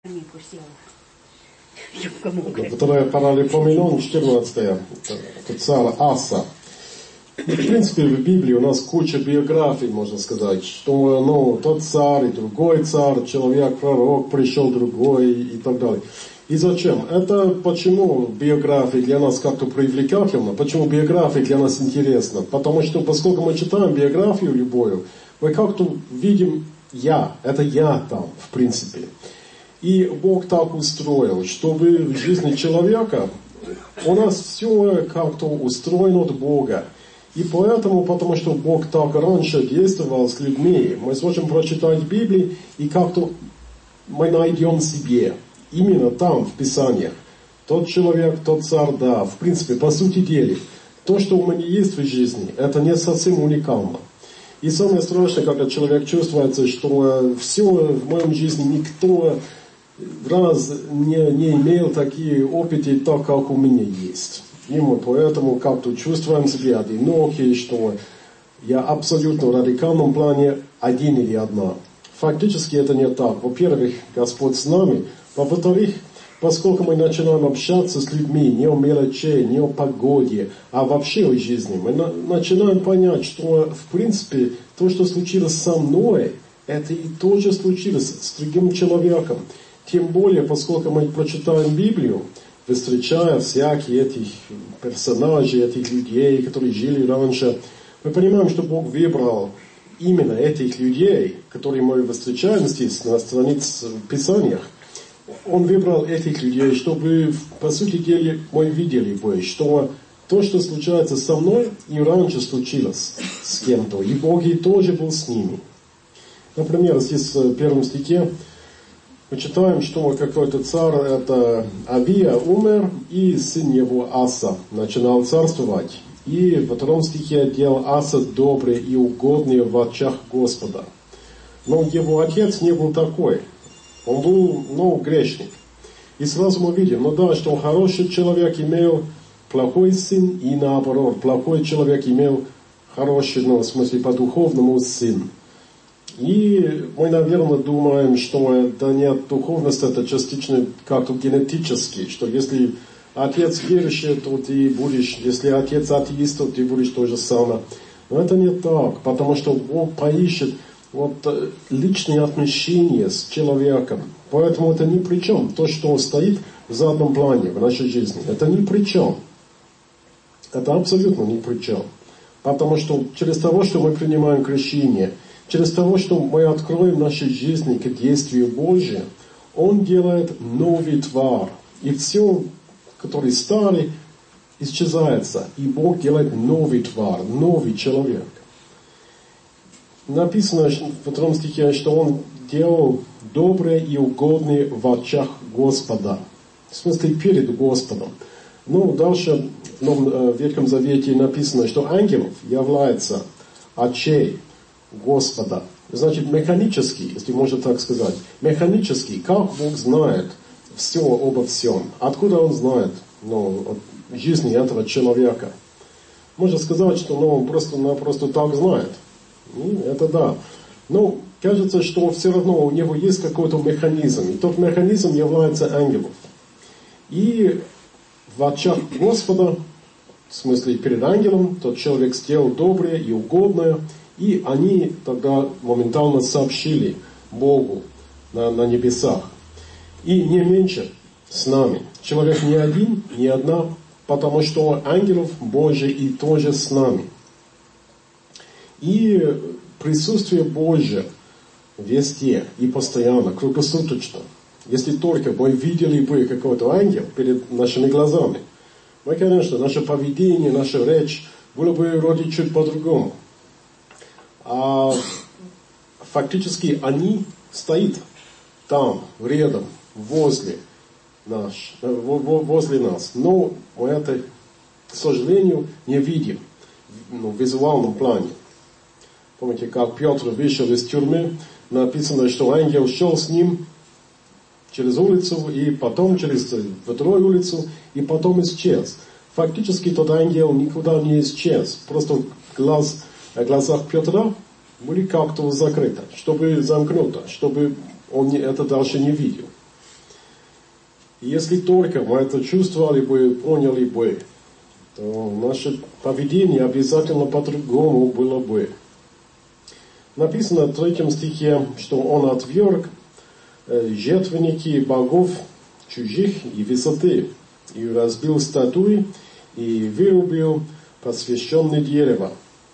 Вторая Паралипоменон, 14-я, это царь Аса. И, в принципе, в Библии у нас куча биографий, можно сказать, что тот царь, и другой царь, человек, пророк, пришел другой и так далее. И зачем? Это почему биография для нас как-то привлекательна, почему биография для нас интересна? Потому что, поскольку мы читаем биографию любую, мы как-то видим это я там, в принципе. И Бог так устроил, чтобы в жизни человека у нас все как-то устроено от Бога. И поэтому, потому что Бог так раньше действовал с людьми, мы сможем прочитать Библию и как-то мы найдем себе, именно там, в Писаниях, тот человек, тот царь, да, в принципе, по сути дела, то, что у меня есть в жизни, это не совсем уникально. И самое страшное, когда человек чувствует, что все в моем жизни никто не имел такие опыты, так как у меня есть. И мы поэтому как-то чувствуем себя одинокие, что я абсолютно в радикальном плане один или одна. Фактически это не так. Во-первых, Господь с нами. Во-вторых, поскольку мы начинаем общаться с людьми не о мелочи, не о погоде, а вообще о жизни, мы начинаем понять, что в принципе то, что случилось со мной, это и тоже случилось с другим человеком. Тем более, поскольку мы прочитаем Библию, встречая всякие этих персонажей, этих людей, которые жили раньше, мы понимаем, что Бог выбрал именно этих людей, которые мы встречаем здесь на страницах в Писаниях. Он выбрал этих людей, чтобы, по сути дела, мы видели бы, что то, что случается со мной, и раньше случилось с кем-то, и Бог и тоже был с ними. Например, здесь в первом стихе мы читаем, что какой-то царь, это Авия, умер, и сын его Аса начинал царствовать. И во втором стихе делал Аса добрый и угодный в очах Господа. Но его отец не был такой. Он был, грешник. И сразу мы видим, что хороший человек имел плохой сын, и наоборот, плохой человек имел хороший, в смысле по-духовному сын. И мы, наверное, думаем, что это нет духовности, это частично как-то генетически, что если отец верующий, то ты будешь, если отец атеист, то ты будешь то же самое. Но это не так, потому что Бог поищет личные отношения с человеком. Поэтому это ни при чем. То, что стоит в заднем плане в нашей жизни, это ни при чем. Это абсолютно ни при чем. Потому что через того, что мы принимаем крещение, через того, что мы откроем нашей жизни к действию Божию, Он делает новый твар. И все, который старый, исчезается. И Бог делает новый твар, новый человек. Написано в 2 стихе, что Он делал доброе и угодное в очах Господа. В смысле, перед Господом. Дальше в Ветхом Завете написано, что ангелов является очей Господа. Значит, механически, если можно так сказать, механически, как Бог знает все обо всем? Откуда Он знает от жизни этого человека? Можно сказать, что Он просто так знает. И это да. Но кажется, что все равно у него есть какой-то механизм. И тот механизм является ангелом. И в очах Господа, в смысле перед ангелом, тот человек сделал доброе и угодное. И они тогда моментально сообщили Богу на небесах. И не меньше с нами. Человек не один, не одна, потому что ангелов Божий и тоже с нами. И присутствие Божие везде и постоянно, круглосуточно. Если только мы видели бы какой-то ангел перед нашими глазами, мы, конечно, наше поведение, наша речь было бы вроде чуть по-другому. А фактически они стоят там, рядом, возле нас. Но мы это, к сожалению, не видим в визуальном плане. Помните, как Петр вышел из тюрьмы, написано, что ангел шел с ним через улицу, и потом через вторую улицу, и потом исчез. Фактически тот ангел никуда не исчез. Просто глазах Петра были как-то закрыты, чтобы замкнуто, чтобы он это дальше не видел. И если только мы это чувствовали бы, поняли бы, то наше поведение обязательно по-другому было бы. Написано в 3 стихе, что он отверг жертвенники богов чужих и высоты, и разбил статуи, и вырубил посвященное дерево.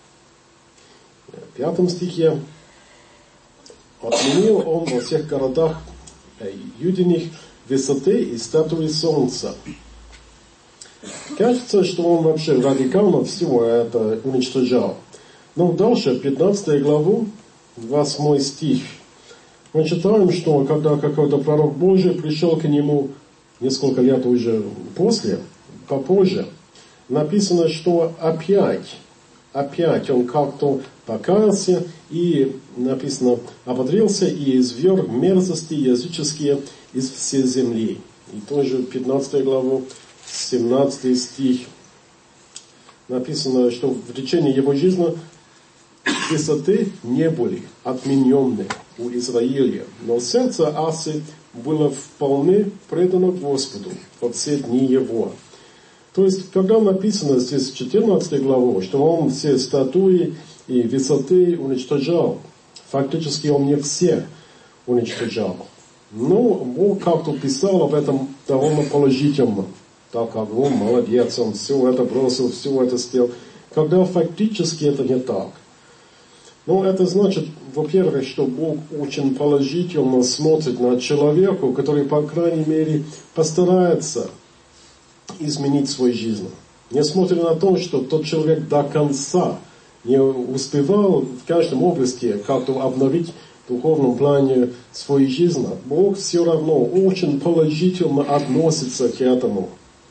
В 5 стихе отменил он во всех городах юдиных высоты и статуи солнца. Кажется, что он вообще радикально всего это уничтожал. Но дальше, 15 главу, 8 стих, мы читаем, что когда какой-то пророк Божий пришел к нему несколько лет уже попозже, написано, что опять он как-то покаялся и, написано, ободрился и изверг мерзости языческие из всей земли. И тоже 15 главу, 17 стих, написано, что в течение его жизни высоты не были отменены у Израиля, но сердце Асы было вполне предано Господу во все дни его. То есть, когда написано здесь в 14 главе, что он все статуи и высоты уничтожал, фактически он не все уничтожал. Но Бог как-то писал об этом довольно положительно. Так как он молодец, он все это бросил, все это сделал. Когда фактически это не так. Но это значит, во-первых, что Бог очень положительно смотрит на человека, который, по крайней мере, постарается изменить свою жизнь. Несмотря на то, что тот человек до конца не успевал в каждом области как-то обновить в духовном плане свою жизнь, Бог все равно очень положительно относится к этому.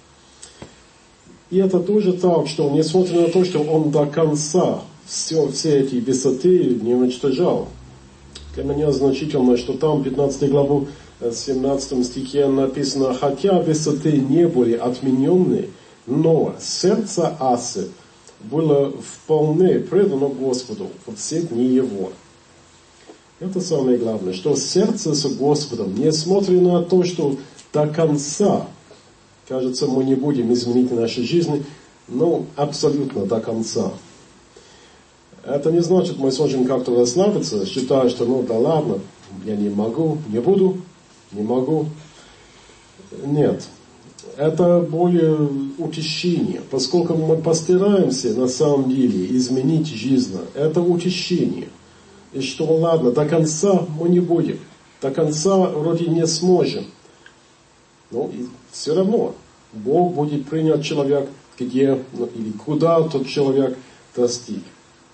И это тоже так, что несмотря на то, что он до конца все эти высоты не уничтожал. Для меня значительно, что там 15 главу 17 стихе написано, хотя высоты не были отменены, но сердце Асы было вполне предано Господу во все дни его. Это самое главное, что сердце с Господом, несмотря на то, что до конца, кажется, мы не будем изменить наши жизни, но абсолютно до конца. Это не значит, мы сможем как-то расслабиться, считая, что ну да ладно, я не могу, не буду, не могу. Нет. Это более утешение. Поскольку мы постараемся на самом деле изменить жизнь, это утешение. И что ладно, до конца мы не будем. До конца вроде не сможем. Но и все равно Бог будет принять человека, где или куда тот человек достиг.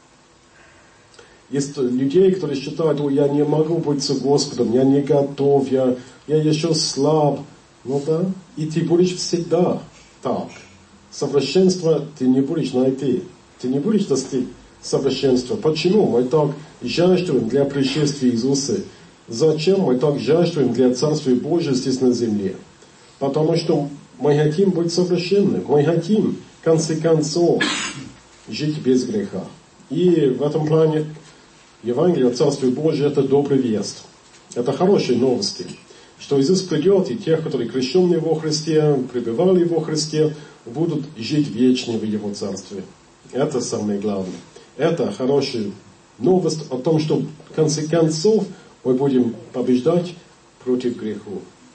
Есть людей, которые считают, я не могу быть с Господом, я не готов, я еще слаб. Ну да, и ты будешь всегда так. Совершенство ты не будешь найти. Ты не будешь достичь совершенства. Почему мы так жаждем для пришествия Иисуса? Зачем мы так жаждем для Царствия Божьего здесь на земле? Потому что мы хотим быть совершенными. Мы хотим, в конце концов, жить без греха. И в этом плане Евангелие Царствия Божьего – это добрый весть. Это хорошие новости. Что Иисус придет, и тех, которые крещенные во Христе, пребывали во Христе, будут жить вечно в Его Царстве. Это самое главное. Это хорошая новость о том, что в конце концов мы будем побеждать против греха.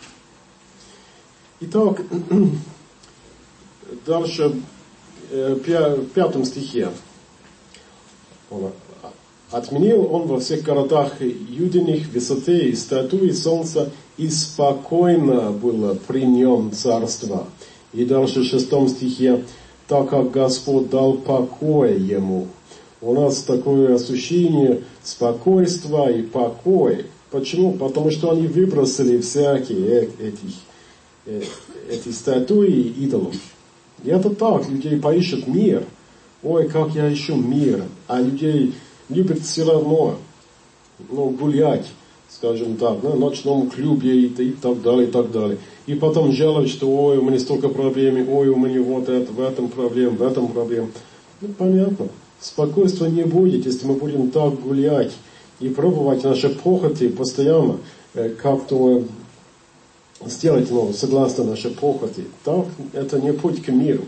Итак, дальше в 5 стихе. Отменил он во всех городах юдиных высоты и статуи солнца, и спокойно было при нем царство. И дальше в 6 стихе, так как Господь дал покой ему. У нас такое ощущение спокойства и покоя. Почему? Потому что они выбросили всякие эти статуи и идолов. И это так, людей поищут мир. Ой, как я ищу мир. А людей любят все равно гулять, скажем так, на ночном клубе и так далее, и так далее. И потом жалуют, что ой, у меня столько проблем, ой, у меня вот это, в этом проблем. Ну, понятно. Спокойствия не будет, если мы будем так гулять и пробовать наши похоти постоянно как-то сделать, согласно нашей похоти, так это не путь к миру.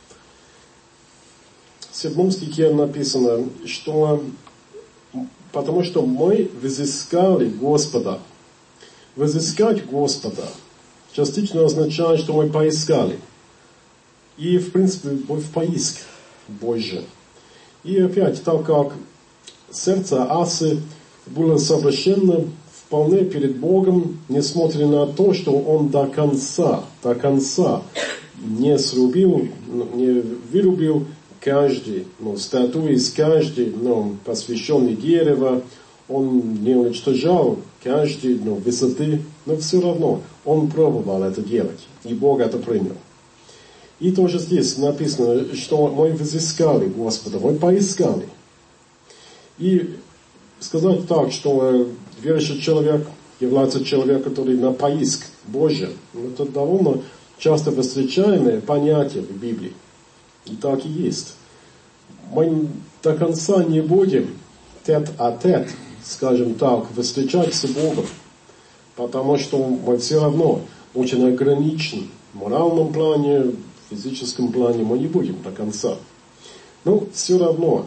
В 7 стихе написано, что потому что мы взыскали Господа. Взыскать Господа частично означает, что мы поискали. И, в принципе, в поиск Божий. И опять, так как сердце Асы было совершенно вполне перед Богом, несмотря на то, что он до конца не срубил, не вырубил каждый, статуи из каждой, посвященной дерево, он не уничтожал каждой высоты, но все равно он пробовал это делать, и Бог это принял. И тоже здесь написано, что мы взыскали Господа, мы поискали. И сказать так, что верующий человек является человеком, который на поиск Божий, это довольно часто встречаемое понятие в Библии. И так и есть. Мы до конца не будем тет-а-тет, скажем так, встречать с Богом, потому что мы все равно очень ограничены в моральном плане, в физическом плане мы не будем до конца. Но все равно,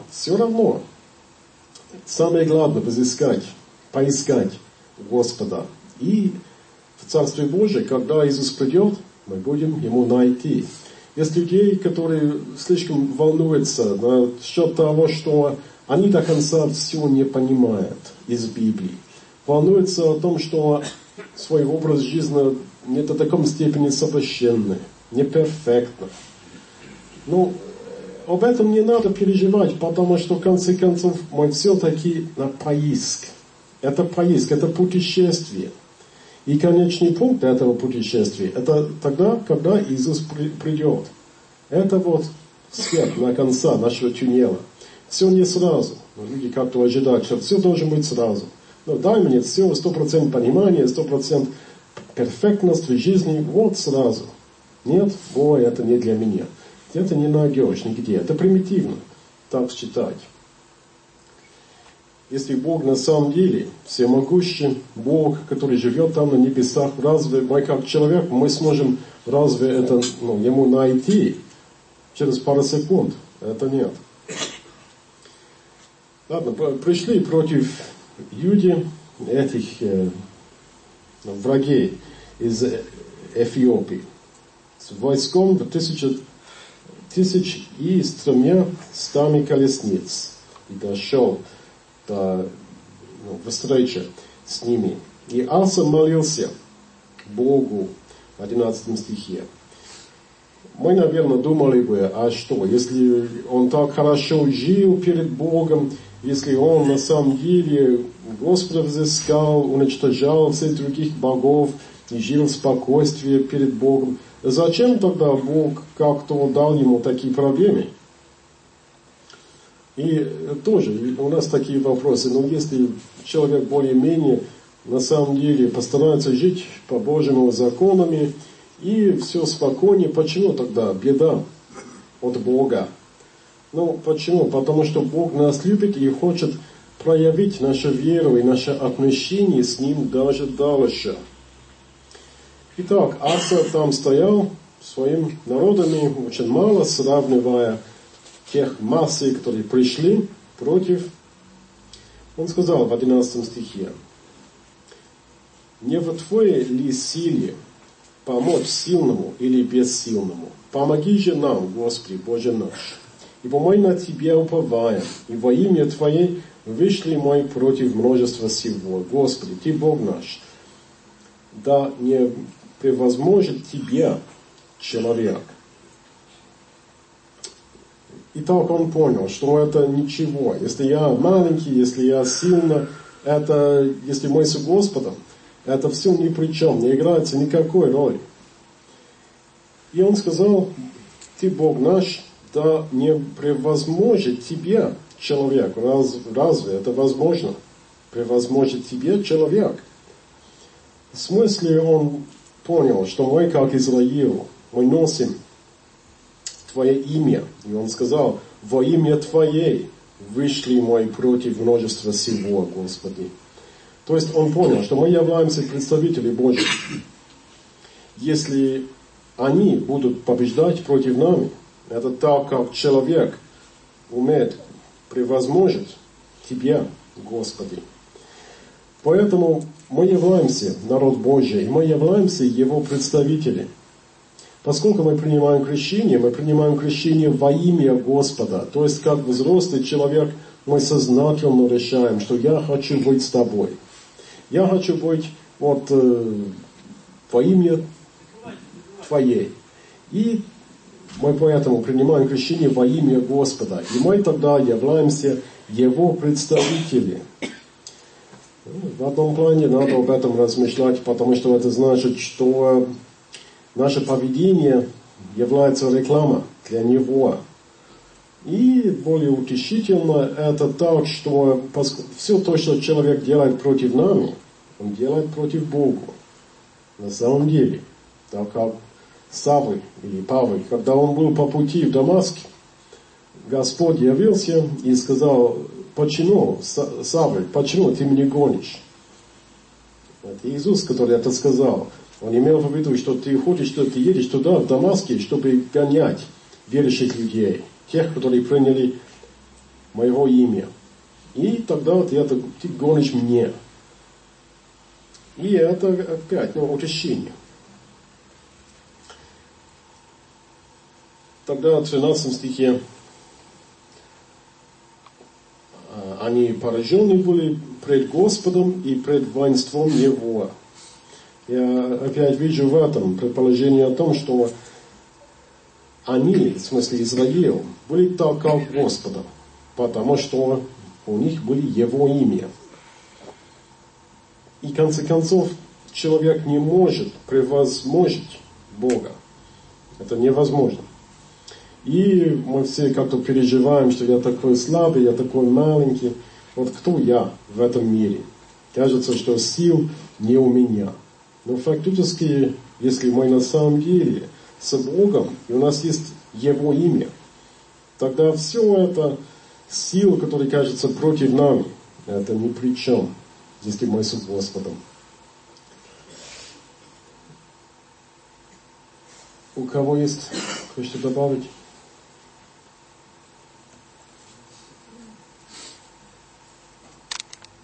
самое главное взыскать, поискать Господа. И в Царстве Божьем, когда Иисус придет, мы будем Ему найти. Есть людей, которые слишком волнуются насчет того, что они до конца всего не понимают из Библии. Волнуются о том, что свой образ жизни не до такой степени совершенный, не перфектно. Но об этом не надо переживать, потому что в конце концов мы все-таки на поиск. Это поиск, это путешествие. И конечный пункт этого путешествия, это тогда, когда Иисус придет. Это свет на конца нашего туннеля. Все не сразу. Но люди как-то ожидают, что все должно быть сразу. Но дай мне все, 100% понимания, 100% перфектность в жизни, сразу. Нет, это не для меня. Это не найдешь нигде. Это примитивно так считать. Если Бог на самом деле всемогущий Бог, который живет там на небесах, разве мы как человек, мы сможем разве это Ему найти через пару секунд? Это нет. Ладно, пришли против Юди этих врагей из Эфиопии с войском в 1300 колесниц. И дошел до встречи с ними. И Аса молился Богу в 11 стихе. Мы, наверное, думали бы, а что, если он так хорошо жил перед Богом, если он на самом деле Господа взыскал, уничтожал всех других богов и жил в спокойствии перед Богом, зачем тогда Бог как-то дал ему такие проблемы? И тоже у нас такие вопросы, но если человек более-менее на самом деле постарается жить по Божьим законам и все спокойнее, почему тогда беда от Бога? Почему? Потому что Бог нас любит и хочет проявить нашу веру и наше отношение с Ним даже дальше. Итак, Аса там стоял своим народами очень мало, сравнивая тех массы, которые пришли против. Он сказал в 11 стихе: «Не в твоей ли силе помочь сильному или бессильному? Помоги же нам, Господи, Боже наш, ибо мы на Тебя уповаем, и во имя Твое вышли мы против множества сего. Господи, Ты Бог наш, да не превозможет Тебя человек». И так он понял, что это ничего. Если я маленький, если я сильно, если мы с Господом, это все ни при чем, не играет никакой роли. И он сказал: Ты Бог наш, да не превозможет Тебя человек. Разве это возможно? Превозможет Тебя человек. В смысле он понял, что мы, как Израиль, мы носим Твое имя. И он сказал: во имя Твое вышли мы против множества сего, Господи. То есть он понял, что мы являемся представителями Божьими. если они будут побеждать против нами, это так, как человек умеет превозможить Тебя, Господи. Поэтому мы являемся народ Божий, и мы являемся Его представители. Поскольку мы принимаем крещение во имя Господа. То есть, как взрослый человек, мы сознательно решаем, что я хочу быть с Тобой. Я хочу быть во имя Твоей. И мы поэтому принимаем крещение во имя Господа. И мы тогда являемся Его представители. В одном плане надо об этом размышлять, потому что это значит, что наше поведение является рекламой для Него. И более утешительно это так, что все то, что человек делает против нами, он делает против Бога. На самом деле, так как Савл или Павел, когда он был по пути в Дамаск, Господь явился и сказал: почему, Савл, почему ты меня гонишь? Это Иисус, который это сказал. Он имел в виду, что ты хочешь, что ты едешь туда, в Дамаске, чтобы гонять верующих людей, тех, которые приняли моего имя. И тогда ты гонишь мне. И это опять, утешение. Тогда в 13 стихе они поражены были пред Господом и пред воинством Его. Я опять вижу в этом предположение о том, что они, в смысле Израиль, были так, как Господа, потому что у них были Его имя. И в конце концов, человек не может превозможить Бога. Это невозможно. И мы все как-то переживаем, что я такой слабый, я такой маленький. Вот кто я в этом мире? Кажется, что сил не у меня. Но фактически, если мы на самом деле с Богом, и у нас есть Его имя, тогда все это сила, которая кажется против нами, это ни при чем, если мы с Господом. У кого есть кое-что добавить?